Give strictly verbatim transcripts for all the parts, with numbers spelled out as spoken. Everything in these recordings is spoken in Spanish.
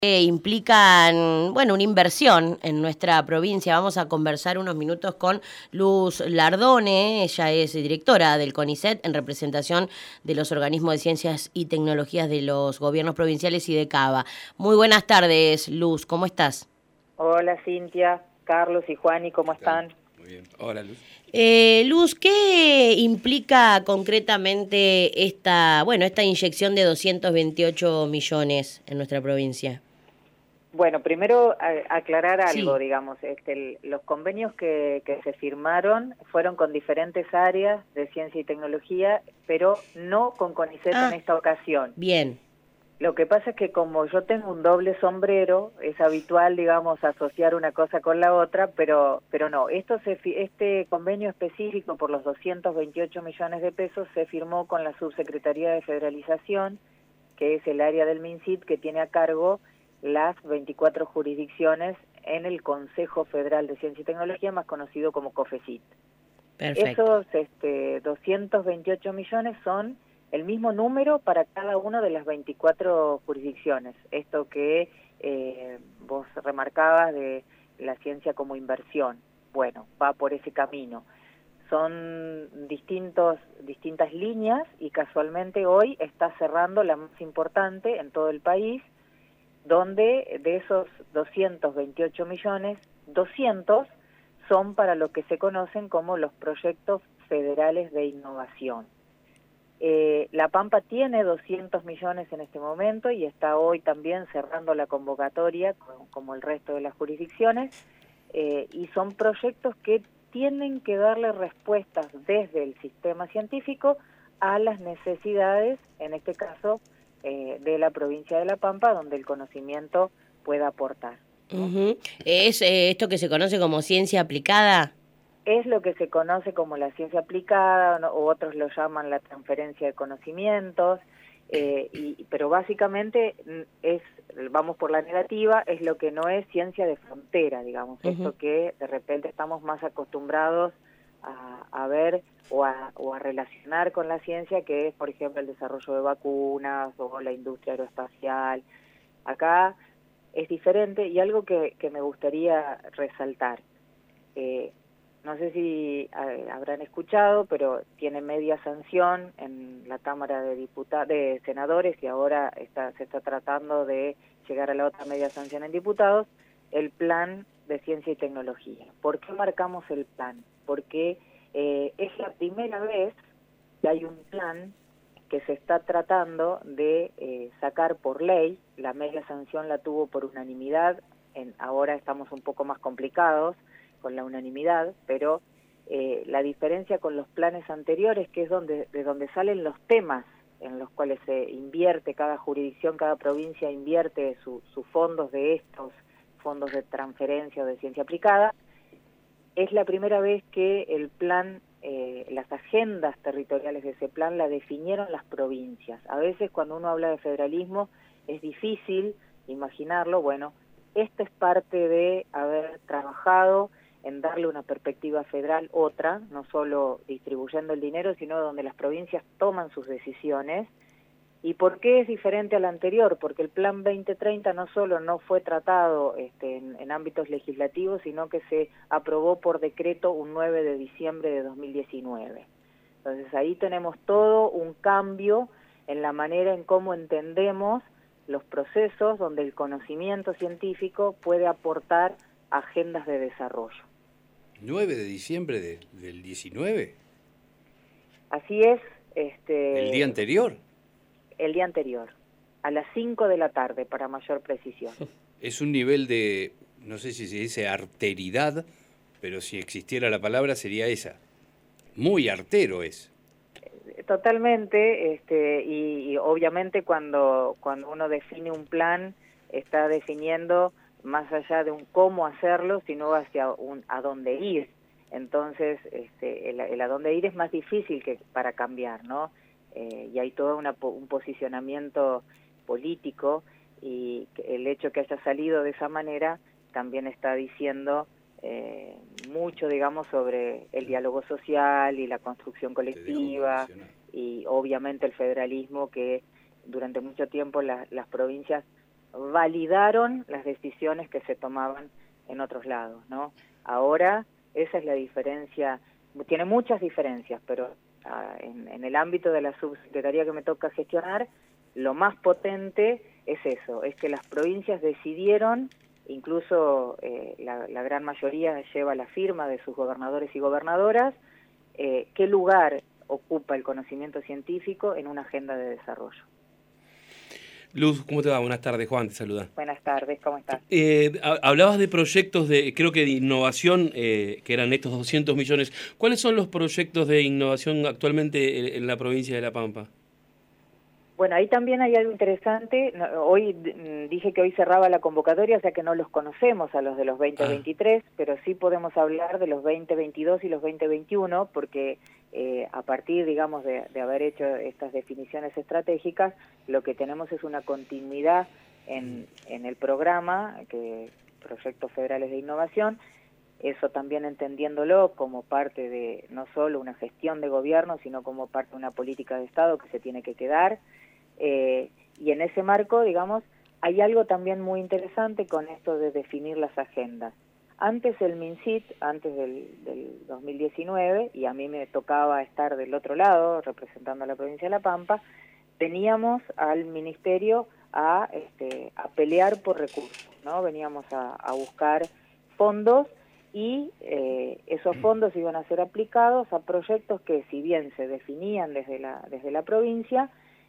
que implican, bueno, una inversión en nuestra provincia. Vamos a conversar unos minutos con Luz Lardone, ella es directora del CONICET en representación de los organismos de ciencias y tecnologías de los gobiernos provinciales y de Cava. Muy buenas tardes, Luz, ¿cómo estás? Hola Cintia, Carlos y Juani, ¿cómo ¿Qué tal? están? Muy bien. Hola, Luz. Eh, Luz, ¿qué implica concretamente esta, bueno, esta inyección de doscientos veintiocho millones en nuestra provincia? Bueno, primero a- aclarar algo, Sí. digamos, este, el- los convenios que, que se firmaron fueron con diferentes áreas de ciencia y tecnología, pero no con CONICET en Ah, esta ocasión. bien. Lo que pasa es que como yo tengo un doble sombrero, es habitual, digamos, asociar una cosa con la otra, pero pero no, esto se fi- este convenio específico por los doscientos veintiocho millones de pesos se firmó con la Subsecretaría de Federalización, que es el área del MinCit que tiene a cargo las veinticuatro jurisdicciones en el Consejo Federal de Ciencia y Tecnología, más conocido como COFECIT. Perfecto. Esos este, doscientos veintiocho millones son el mismo número para cada una de las veinticuatro jurisdicciones. Esto que eh, vos remarcabas de la ciencia como inversión, bueno, va por ese camino. Son distintos, distintas líneas y casualmente hoy está cerrando la más importante en todo el país, donde de esos doscientos veintiocho millones, doscientos son para lo que se conocen como los proyectos federales de innovación. Eh, La Pampa tiene doscientos millones en este momento y está hoy también cerrando la convocatoria, como, como el resto de las jurisdicciones, eh, y son proyectos que tienen que darle respuestas desde el sistema científico a las necesidades, en este caso, eh, de la provincia de La Pampa, donde el conocimiento pueda aportar, ¿no? Ujú. ¿Es eh, esto que se conoce como ciencia aplicada? Es lo que se conoce como la ciencia aplicada, ¿no? O otros lo llaman la transferencia de conocimientos, eh, y, pero básicamente mm, es, vamos por la negativa, es lo que no es ciencia de frontera, digamos, Ujú. esto que de repente estamos más acostumbrados a, a ver o a, o a relacionar con la ciencia, que es, por ejemplo, el desarrollo de vacunas o la industria aeroespacial. Acá es diferente y algo que, que me gustaría resaltar. Eh, no sé si eh, habrán escuchado, pero tiene media sanción en la Cámara de Diputados, de Senadores, y ahora está, se está tratando de llegar a la otra media sanción en diputados, el plan de ciencia y tecnología. ¿Por qué marcamos el plan? Porque eh, es la primera vez que hay un plan que se está tratando de eh, sacar por ley. La media sanción la tuvo por unanimidad, en, ahora estamos un poco más complicados con la unanimidad, pero eh, la diferencia con los planes anteriores, que es donde de donde salen los temas en los cuales se invierte, cada jurisdicción, cada provincia invierte sus su fondos de estos fondos de transferencia o de ciencia aplicada, es la primera vez que el plan, eh, las agendas territoriales de ese plan la definieron las provincias. A veces cuando uno habla de federalismo es difícil imaginarlo. Bueno, esta es parte de haber trabajado en darle una perspectiva federal otra, no solo distribuyendo el dinero, sino donde las provincias toman sus decisiones. ¿Y por qué es diferente al anterior? Porque el Plan veinte treinta no solo no fue tratado este, en, en ámbitos legislativos, sino que se aprobó por decreto un nueve de diciembre de dos mil diecinueve. Entonces ahí tenemos todo un cambio en la manera en cómo entendemos los procesos donde el conocimiento científico puede aportar agendas de desarrollo. nueve de diciembre de- del diecinueve, Así es, el día este, anterior. el día anterior, a las cinco de la tarde, para mayor precisión. Es un nivel de, no sé si se dice arteridad, pero si existiera la palabra sería esa. Muy artero es. Totalmente, este, y, y obviamente cuando, cuando uno define un plan, está definiendo más allá de un cómo hacerlo, sino hacia un a dónde ir. Entonces, este, el, el a dónde ir es más difícil que para cambiar, ¿no? Eh, y hay todo una, un posicionamiento político, y el hecho que haya salido de esa manera también está diciendo eh, mucho, digamos, sobre el diálogo social y la construcción Te dejo colectiva, condicionar. y obviamente el federalismo, que durante mucho tiempo la, las provincias validaron las decisiones que se tomaban en otros lados, ¿no? Ahora esa es la diferencia, tiene muchas diferencias, pero ah, en, en el ámbito de la subsecretaría que me toca gestionar, lo más potente es eso, es que las provincias decidieron, incluso eh, la, la gran mayoría lleva la firma de sus gobernadores y gobernadoras, eh, qué lugar ocupa el conocimiento científico en una agenda de desarrollo. Luz, ¿cómo te va? Buenas tardes, Juan, te saluda. Buenas tardes, ¿cómo estás? Eh, hablabas de proyectos de, creo que de innovación, eh, que eran estos doscientos millones. ¿Cuáles son los proyectos de innovación actualmente en, en la provincia de La Pampa? Bueno, ahí también hay algo interesante. No, hoy dije que hoy cerraba la convocatoria, o sea que no los conocemos a los de los veinte veintitrés, ah. pero sí podemos hablar de los veinte veintidós y los veinte veintiuno, porque eh, a partir, digamos, de, de haber hecho estas definiciones estratégicas, lo que tenemos es una continuidad en, en el programa, que Proyectos Federales de Innovación, eso también entendiéndolo como parte de no solo una gestión de gobierno, sino como parte de una política de Estado que se tiene que quedar. Eh, y en ese marco, digamos, hay algo también muy interesante con esto de definir las agendas. Antes el MinSit, antes del, del dos mil diecinueve, y a mí me tocaba estar del otro lado, representando a la provincia de La Pampa, teníamos al ministerio a, este, a pelear por recursos, ¿no? Veníamos a, a buscar fondos y eh, esos fondos iban a ser aplicados a proyectos que, si bien se definían desde la, desde la provincia,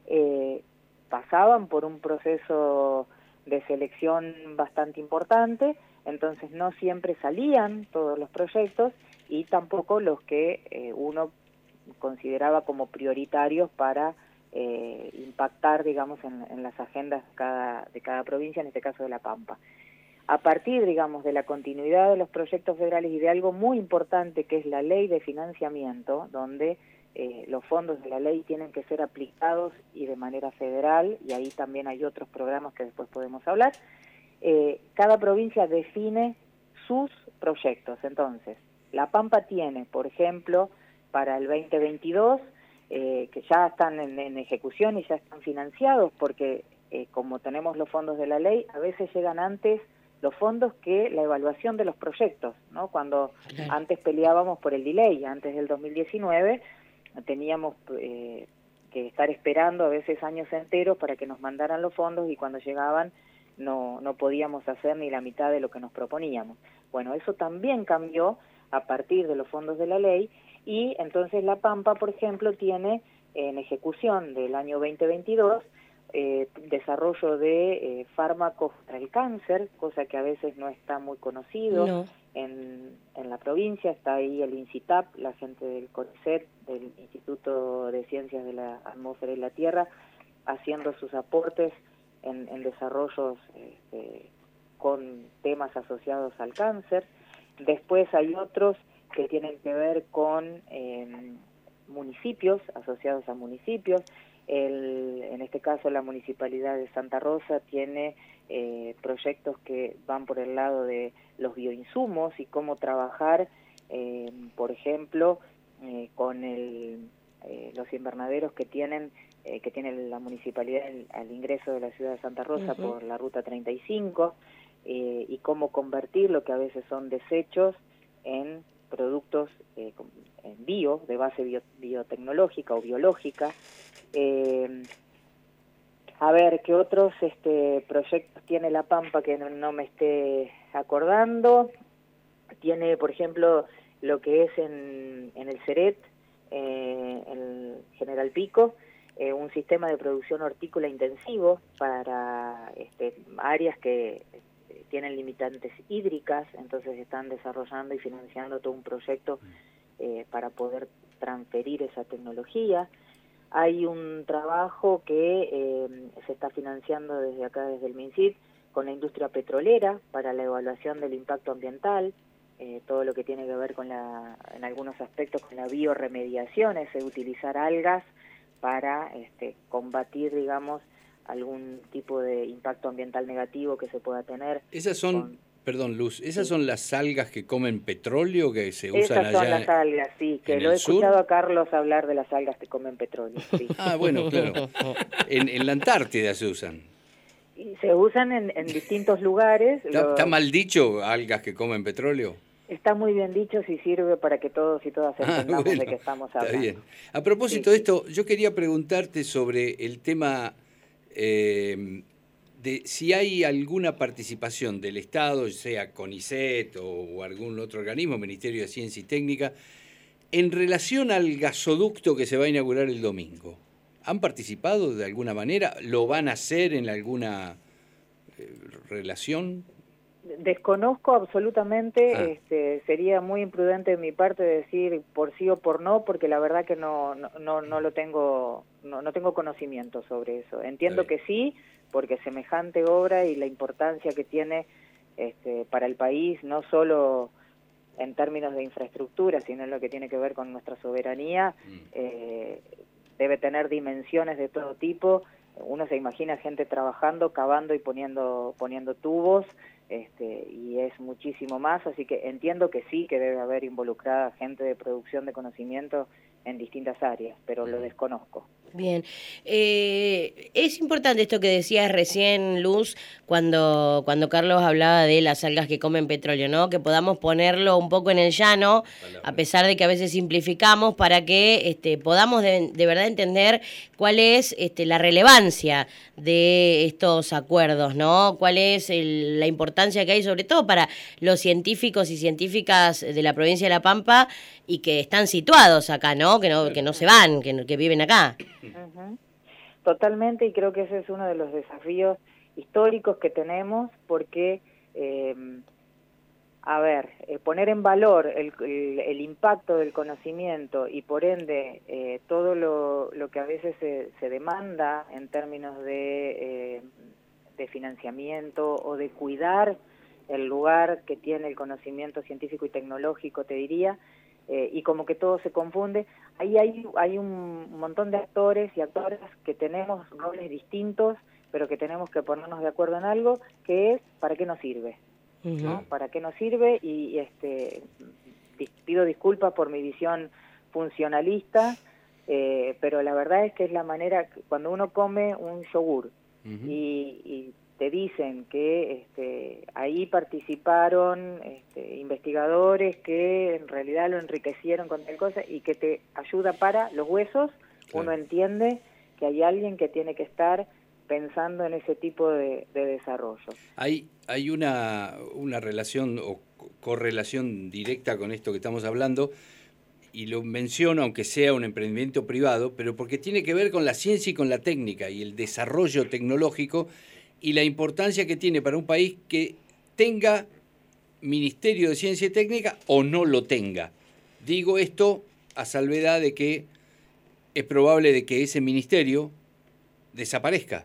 Eh, pasaban por un proceso de selección bastante importante, entonces no siempre salían todos los proyectos y tampoco los que eh, uno consideraba como prioritarios para eh, impactar, digamos, en, en las agendas de cada, de cada provincia, en este caso de La Pampa. A partir, digamos, de la continuidad de los proyectos federales y de algo muy importante que es la ley de financiamiento, donde Eh, los fondos de la ley tienen que ser aplicados y de manera federal, y ahí también hay otros programas que después podemos hablar, eh, cada provincia define sus proyectos. Entonces, La Pampa tiene, por ejemplo, para el veinte veintidós, eh, que ya están en, en ejecución y ya están financiados, porque eh, como tenemos los fondos de la ley, a veces llegan antes los fondos que la evaluación de los proyectos, ¿no? Cuando claro. antes peleábamos por el delay, antes del dos mil diecinueve, teníamos eh, que estar esperando a veces años enteros para que nos mandaran los fondos y cuando llegaban no, no podíamos hacer ni la mitad de lo que nos proponíamos. Bueno, eso también cambió a partir de los fondos de la ley y entonces La Pampa, por ejemplo, tiene en ejecución del año veinte veintidós eh, desarrollo de eh, fármacos para el cáncer, cosa que a veces no está muy conocido. No. En, en la provincia está ahí el INCITAP, la gente del CONICET, del Instituto de Ciencias de la Atmósfera y la Tierra, haciendo sus aportes en, en desarrollos este, con temas asociados al cáncer. Después hay otros que tienen que ver con eh, municipios, asociados a municipios. El, en este caso la Municipalidad de Santa Rosa tiene eh, proyectos que van por el lado de los bioinsumos y cómo trabajar, eh, por ejemplo, eh, con el, eh, los invernaderos que tienen eh, que tiene la municipalidad al, al ingreso de la ciudad de Santa Rosa uh-huh. por la ruta treinta y cinco eh, y cómo convertir lo que a veces son desechos en productos eh, en bio, de base bio, biotecnológica o biológica. Eh, a ver, ¿qué otros este, proyectos tiene La Pampa que no, no me esté acordando? Tiene, por ejemplo, lo que es en, en el CERET, eh, el General Pico, eh, un sistema de producción hortícola intensivo para este, áreas que eh, tienen limitantes hídricas, entonces están desarrollando y financiando todo un proyecto eh, para poder transferir esa tecnología. Hay un trabajo que eh, se está financiando desde acá, desde el MinSit, con la industria petrolera para la evaluación del impacto ambiental, eh, todo lo que tiene que ver con la, en algunos aspectos, con la bioremediación, es utilizar algas para este, combatir, digamos, algún tipo de impacto ambiental negativo que se pueda tener. Esas son... Con, Perdón, Luz, ¿esas sí. son las algas que comen petróleo que se usan Esas allá? Esas son las algas, sí, que lo he escuchado sur? a Carlos hablar de las algas que comen petróleo. Sí. Ah, bueno, claro. En, en la Antártida se usan. Y se usan en, en distintos lugares. ¿Está, Lo, ¿Está mal dicho algas que comen petróleo? Está muy bien dicho si sirve para que todos y todas entendamos ah, bueno, de qué estamos hablando. Está bien. A propósito sí, de esto, yo quería preguntarte sobre el tema eh, de si hay alguna participación del Estado, sea CONICET o, o algún otro organismo, Ministerio de Ciencia y Técnica, en relación al gasoducto que se va a inaugurar el domingo. ¿Han participado de alguna manera? ¿Lo van a hacer en alguna eh, relación? Desconozco absolutamente, ah. este, sería muy imprudente de mi parte decir por sí o por no, porque la verdad que no no no, no lo tengo no, no tengo conocimiento sobre eso. Entiendo que sí, porque semejante obra y la importancia que tiene este, para el país, no solo en términos de infraestructura, sino en lo que tiene que ver con nuestra soberanía, mm. eh, debe tener dimensiones de todo tipo. Uno se imagina gente trabajando, cavando y poniendo poniendo tubos, este, y es muchísimo más, así que entiendo que sí, que debe haber involucrada gente de producción de conocimiento en distintas áreas, pero lo desconozco. Bien, eh, es importante esto que decías recién, Luz, cuando, cuando Carlos hablaba de las algas que comen petróleo, ¿no? Que podamos ponerlo un poco en el llano, a pesar de que a veces simplificamos, para que este, podamos de, de verdad entender cuál es este, la relevancia de estos acuerdos, ¿no? Cuál es el, la importancia que hay, sobre todo para los científicos y científicas de la provincia de La Pampa y que están situados acá, ¿no? Que no, que no se van, que, que viven acá. Uh-huh. Totalmente, y creo que ese es uno de los desafíos históricos que tenemos, porque, eh, a ver, eh, poner en valor el, el, el impacto del conocimiento y por ende eh, todo lo, lo que a veces se, se demanda en términos de, eh, de financiamiento o de cuidar el lugar que tiene el conocimiento científico y tecnológico, te diría, Eh, y como que todo se confunde. Ahí hay, hay un montón de actores y actoras que tenemos roles distintos, pero que tenemos que ponernos de acuerdo en algo, que es ¿para qué nos sirve? Uh-huh. ¿No? ¿Para qué nos sirve? Y, y este pido disculpas por mi visión funcionalista, eh, pero la verdad es que es la manera, cuando uno come un yogur uh-huh. y, y te dicen que este, ahí participaron este, investigadores que en realidad lo enriquecieron con tal cosa y que te ayuda para los huesos, claro. Uno entiende que hay alguien que tiene que estar pensando en ese tipo de, de desarrollo. Hay, hay una, una relación o correlación directa con esto que estamos hablando, y lo menciono aunque sea un emprendimiento privado, pero porque tiene que ver con la ciencia y con la técnica y el desarrollo tecnológico y la importancia que tiene para un país que tenga Ministerio de Ciencia y Técnica o no lo tenga. Digo esto a salvedad de que es probable de que ese ministerio desaparezca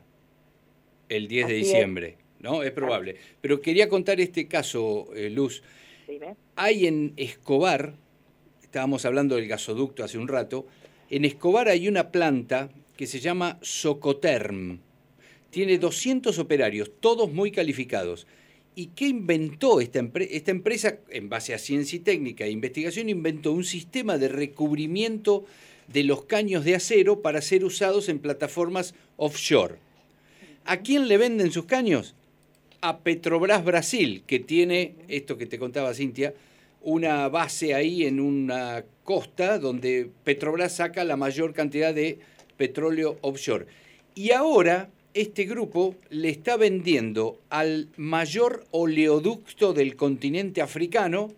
el diez de diciembre, ¿no? Es probable. Pero quería contar este caso, eh, Luz. Hay en Escobar, estábamos hablando del gasoducto hace un rato, en Escobar hay una planta que se llama Socoterm. Tiene doscientos operarios, todos muy calificados. ¿Y qué inventó esta, empre- esta empresa? En base a ciencia y técnica e investigación, inventó un sistema de recubrimiento de los caños de acero para ser usados en plataformas offshore. ¿A quién le venden sus caños? A Petrobras Brasil, que tiene, esto que te contaba Cintia, una base ahí en una costa donde Petrobras saca la mayor cantidad de petróleo offshore. Y ahora este grupo le está vendiendo al mayor oleoducto del continente africano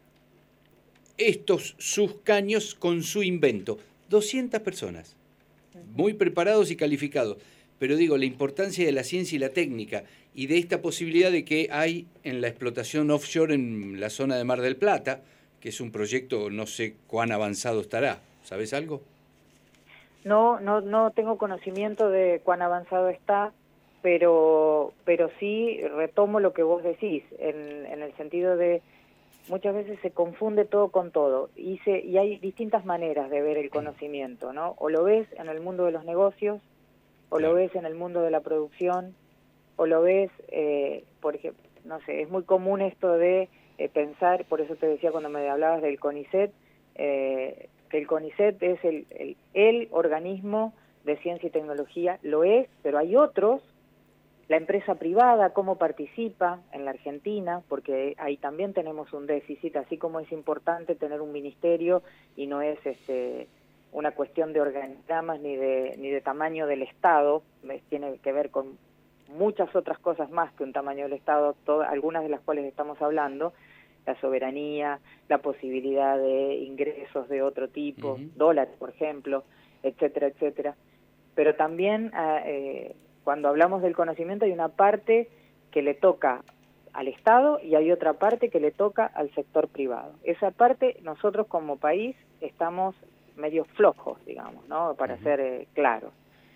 estos sus caños con su invento. doscientas personas, muy preparados y calificados. Pero digo, la importancia de la ciencia y la técnica y de esta posibilidad de que hay en la explotación offshore en la zona de Mar del Plata, que es un proyecto, no sé cuán avanzado estará. ¿Sabes algo? No, no, no tengo conocimiento de cuán avanzado está, pero, pero sí retomo lo que vos decís, en, en el sentido de muchas veces se confunde todo con todo y, se, y hay distintas maneras de ver el conocimiento, ¿no? O lo ves en el mundo de los negocios, o lo ves en el mundo de la producción, o lo ves, eh, por ejemplo, no sé, es muy común esto de eh, pensar, por eso te decía cuando me hablabas del CONICET, eh, que el CONICET es el, el, el organismo de ciencia y tecnología, lo es, pero hay otros La empresa privada, cómo participa en la Argentina, porque ahí también tenemos un déficit, así como es importante tener un ministerio y no es este, una cuestión de organigramas ni de, ni de tamaño del Estado, tiene que ver con muchas otras cosas más que un tamaño del Estado, todas, algunas de las cuales estamos hablando, la soberanía, la posibilidad de ingresos de otro tipo, uh-huh. dólares, por ejemplo, etcétera, etcétera. Pero también... Eh, cuando hablamos del conocimiento hay una parte que le toca al Estado y hay otra parte que le toca al sector privado. Esa parte nosotros como país estamos medio flojos, digamos, ¿no? Para uh-huh. ser eh, claros.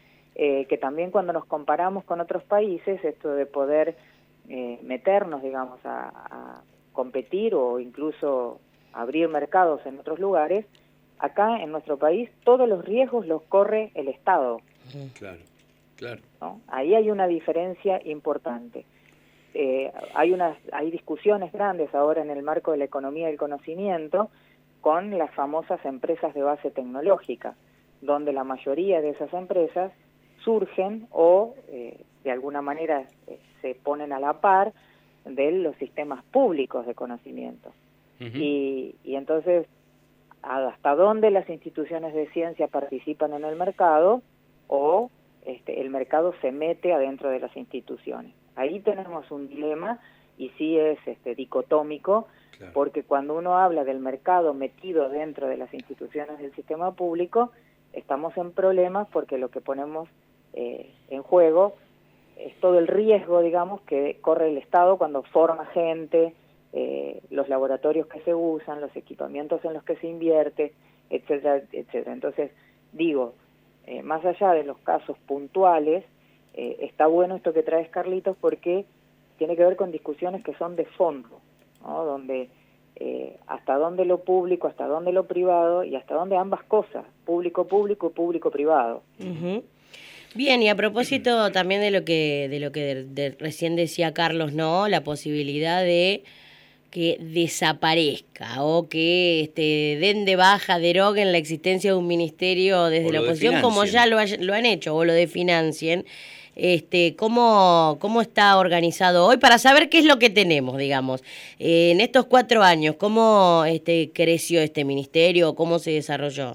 Eh, que también cuando nos comparamos con otros países, esto de poder eh, meternos, digamos, a, a competir o incluso abrir mercados en otros lugares, acá en nuestro país todos los riesgos los corre el Estado. Uh-huh. Claro. Claro. ¿No? Ahí hay una diferencia importante. Eh, hay, unas, hay discusiones grandes ahora en el marco de la economía del conocimiento con las famosas empresas de base tecnológica, donde la mayoría de esas empresas surgen o eh, de alguna manera eh, se ponen a la par de los sistemas públicos de conocimiento. Uh-huh. y, y entonces, ¿hasta dónde las instituciones de ciencia participan en el mercado o Este, el mercado se mete adentro de las instituciones? Ahí tenemos un dilema y sí es este, dicotómico, claro. Porque cuando uno habla del mercado metido dentro de las instituciones del sistema público, estamos en problemas porque lo que ponemos eh, en juego es todo el riesgo, digamos, que corre el Estado cuando forma gente, eh, los laboratorios que se usan, los equipamientos en los que se invierte, etcétera, etcétera. Entonces, digo, Eh, más allá de los casos puntuales, eh, está bueno esto que traes, Carlitos, porque tiene que ver con discusiones que son de fondo, ¿no? Donde eh, hasta dónde lo público, hasta dónde lo privado y hasta dónde ambas cosas, público público y público privado. Uh-huh. Bien, y a propósito también de lo que de lo que de, de, recién decía Carlos, ¿no? La posibilidad de que desaparezca o que este, den de baja, deroguen la existencia de un ministerio desde la oposición, como ya lo, hay, lo han hecho, o lo definancien. Este, ¿cómo, ¿Cómo está organizado hoy? Para saber qué es lo que tenemos, digamos. Eh, en estos cuatro años, ¿cómo este, creció este ministerio? ¿Cómo se desarrolló?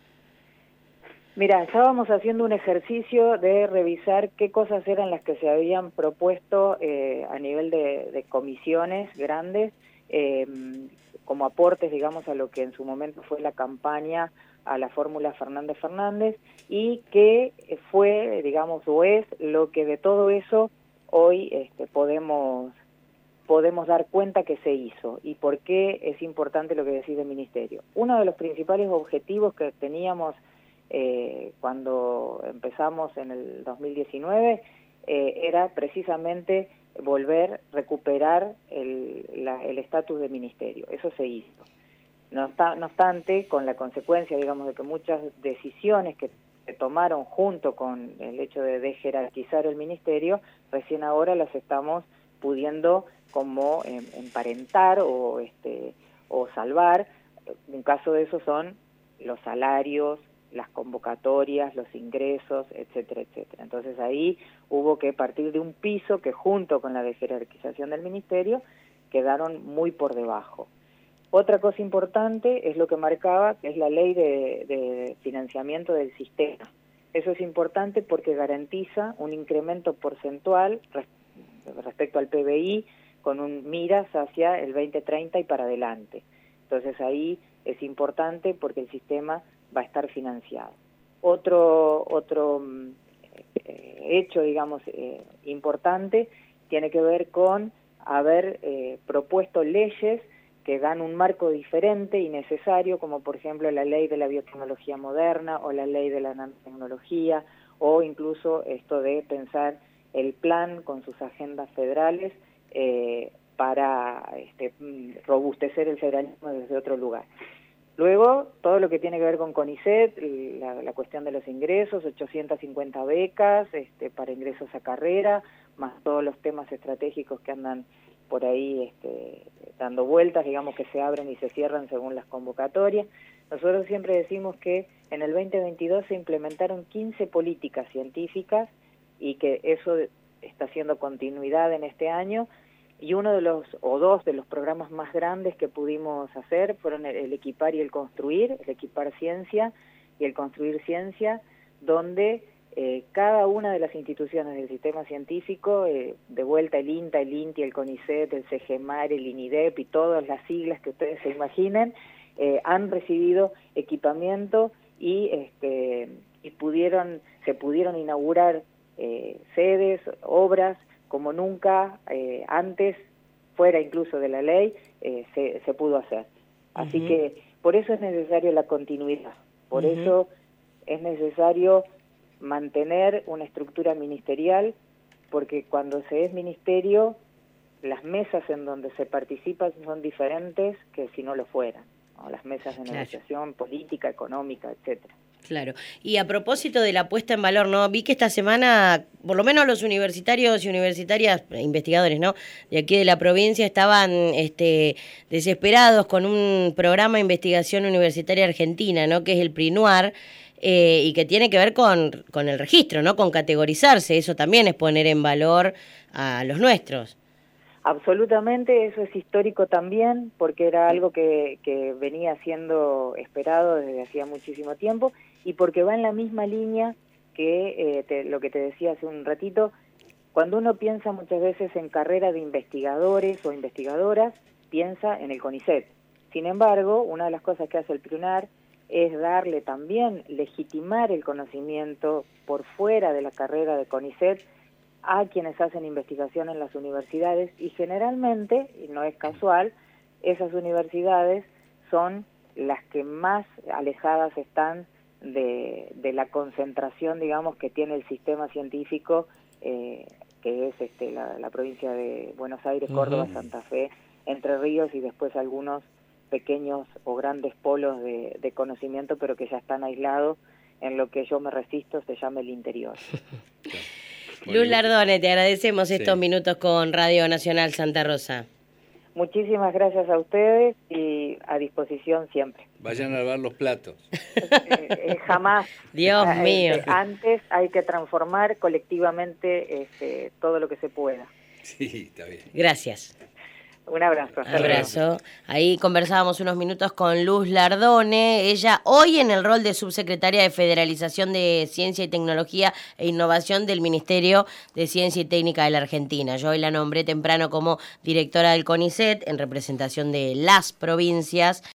Mira, estábamos haciendo un ejercicio de revisar qué cosas eran las que se habían propuesto eh, a nivel de, de comisiones grandes, eh, como aportes, digamos, a lo que en su momento fue la campaña a la fórmula Fernández Fernández, y que fue, digamos, o es lo que de todo eso hoy este, podemos podemos dar cuenta que se hizo y por qué es importante lo que decide el Ministerio. Uno de los principales objetivos que teníamos eh, cuando empezamos en el dos mil diecinueve eh, era precisamente volver, recuperar el la, el estatus de ministerio. Eso se hizo. No, está, no obstante, con la consecuencia, digamos, de que muchas decisiones que se tomaron junto con el hecho de desjerarquizar el ministerio, recién ahora las estamos pudiendo como eh, emparentar o este o salvar. Un caso de eso son los salarios, las convocatorias, los ingresos, etcétera, etcétera. Entonces ahí hubo que partir de un piso que junto con la desjerarquización del ministerio quedaron muy por debajo. Otra cosa importante es lo que marcaba, que es la ley de, de financiamiento del sistema. Eso es importante porque garantiza un incremento porcentual res, respecto al P B I con un miras hacia el veinte treinta y para adelante. Entonces ahí es importante porque el sistema va a estar financiado. Otro, otro eh, hecho, digamos, eh, importante tiene que ver con haber eh, propuesto leyes que dan un marco diferente y necesario, como por ejemplo la ley de la biotecnología moderna o la ley de la nanotecnología, o incluso esto de pensar el plan con sus agendas federales eh, para este, robustecer el federalismo desde otro lugar. Luego, todo lo que tiene que ver con CONICET, la, la cuestión de los ingresos, ochocientas cincuenta becas este, para ingresos a carrera, más todos los temas estratégicos que andan por ahí este, dando vueltas, digamos que se abren y se cierran según las convocatorias. Nosotros siempre decimos que en el veinte veintidós se implementaron quince políticas científicas y que eso está haciendo continuidad en este año, y uno de los, o dos de los programas más grandes que pudimos hacer fueron el, el Equipar y el Construir, el Equipar Ciencia y el Construir Ciencia, donde eh, cada una de las instituciones del sistema científico, eh, de vuelta el INTA, el INTI, el CONICET, el CEGEMAR, el INIDEP y todas las siglas que ustedes se imaginen, eh, han recibido equipamiento y, este, y pudieron, se pudieron inaugurar eh, sedes, obras, como nunca eh, antes, fuera incluso de la ley, eh, se, se pudo hacer. Así uh-huh. que por eso es necesario la continuidad, por uh-huh. eso es necesario mantener una estructura ministerial, porque cuando se es ministerio, las mesas en donde se participa son diferentes que si no lo fueran, ¿no? Las mesas de claro. negociación política, económica, etcétera. Claro. Y a propósito de la puesta en valor, ¿no? Vi que esta semana, por lo menos los universitarios y universitarias, investigadores, ¿no?, de aquí de la provincia estaban este, desesperados con un programa de investigación universitaria argentina, ¿no?, que es el PRINUAR, eh, y que tiene que ver con, con el registro, ¿no?, con categorizarse. Eso también es poner en valor a los nuestros. Absolutamente, eso es histórico también, porque era algo que, que venía siendo esperado desde hacía muchísimo tiempo, y porque va en la misma línea que eh, te, lo que te decía hace un ratito. Cuando uno piensa muchas veces en carrera de investigadores o investigadoras, piensa en el CONICET. Sin embargo, una de las cosas que hace el PRINUAR es darle también, legitimar el conocimiento por fuera de la carrera de CONICET a quienes hacen investigación en las universidades, y generalmente, y no es casual, esas universidades son las que más alejadas están de, de la concentración, digamos, que tiene el sistema científico, eh, que es este, la, la provincia de Buenos Aires, Córdoba, uh-huh. Santa Fe, Entre Ríos, y después algunos pequeños o grandes polos de, de conocimiento, pero que ya están aislados en lo que yo me resisto, se llama el interior. Luz Lardone, te agradecemos estos sí. minutos con Radio Nacional Santa Rosa. Muchísimas gracias a ustedes y a disposición siempre. Vayan a lavar los platos. Eh, eh, jamás. Dios eh, mío. Eh, antes hay que transformar colectivamente este, todo lo que se pueda. Sí, está bien. Gracias. Un abrazo. Abrazo. Ahí conversábamos unos minutos con Luz Lardone. Ella hoy en el rol de subsecretaria de Federalización de Ciencia y Tecnología e Innovación del Ministerio de Ciencia y Técnica de la Argentina. Yo hoy la nombré temprano como directora del CONICET en representación de las provincias.